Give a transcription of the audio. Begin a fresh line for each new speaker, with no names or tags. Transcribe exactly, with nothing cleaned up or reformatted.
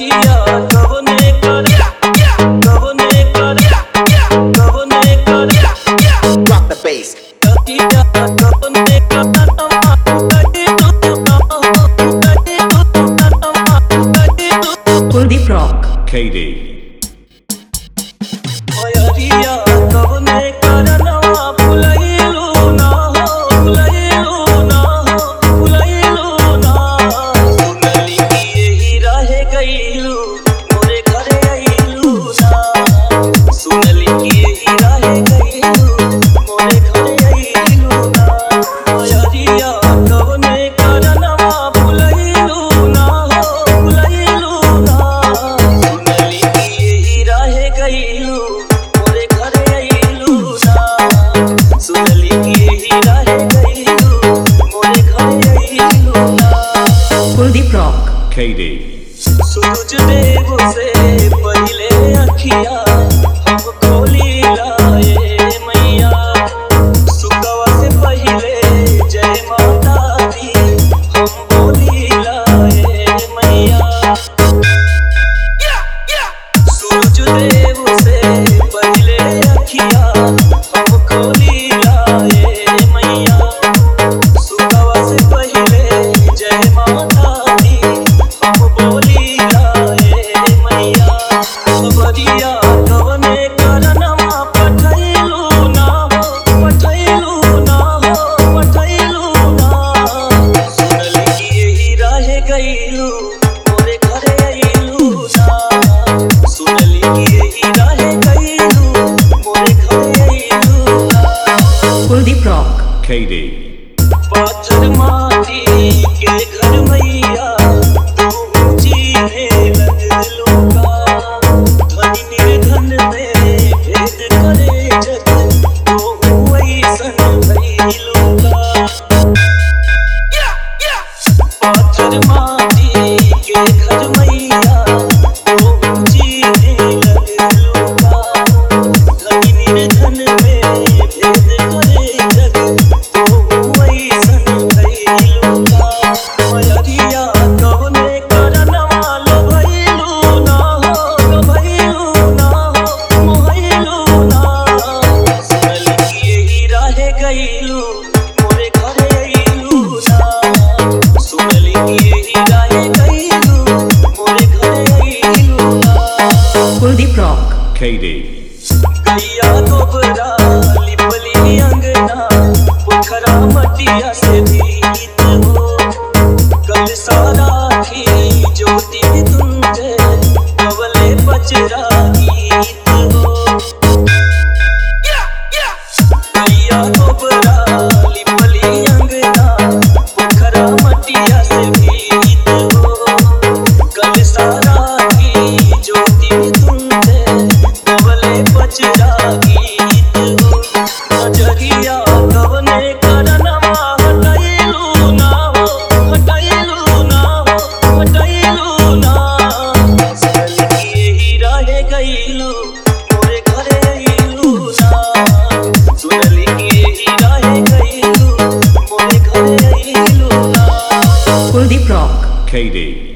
मयरिया कवने कर कवने कर कवने कर
Drop the bass.
तकिया कवने कर
Kuldeep Rock.
K D.
मयरिया कवने करनवा फुलैलू ना हो फुलैलू ना हो फुलैलू ना सुनली कि यही रह गइलू मोरे घरे अइलू ना सुनली कि यही रह गइलू मोरे घरे अइलू ना मयरिया कवने करनवा फुलैलू ना हो फुलैलू ना सुनली कि यही रह गइलू मोरे घरे अइलू ना सुनली कि यही रह गइलू मोरे घरे अइलू ना
Kuldeep Rock.
K D.
सूरज देव से पहले अखिया हम खोली लाए मैया सुकवा से पहले जय माता दी हम बोली लाए मैया सूरज देव से पहले अखिया हम खोली लाए मैया सुकवा से पहले जय माता दी हम बोली लाए मैया खबरिया कवने करनवा पठैलू ना हो पठैलू ना हो पठैलू ना सुनली कि यही रह गइलू मोरे घरे अइलू ना सुनली कि यही रह गइलू मोरे घरे अइलू ना
Kuldeep Rock.
K D.
पाथर माटी के घर मैया तू जीने लगलू का धनी निर्धन में भेद करे जग तू ऐसन भइलू का पाथर माटी के घर मैया तू जीने लगलू का धनी निर्धन में भेद करे जग तू ऐसन भइलू का मयरिया कवने करनवा लोभइलू ना हो लोभइलू ना हो मोहइलू ना सुनली कि यही रह गइलू मोरे घरे अइलू ना सुनली कि यही रह गइलू मोरे घरे अइलू ना
Kuldeep Rock.
K D.
गैया गोबरा लिपली अंगना पोखरा मटिया से भीत हो कल सारा की ज्योति तुंजे कवले बजरा गीत हो गैया गोबरा लिपली अंगना पोखरा मटिया से भीत हो कल सारा की ज्योति तुंजे कवले बजरा गीत हो नजरिया कवने करनवा हटैलू ना हो हटैलू ना हो हटैलू ना सुनली कि यही रह गइलू मोरे घरे अइलू ना सुनली कि यही रह गइलू मोरे घरे अइलू ना
Kuldeep Rock.
K D.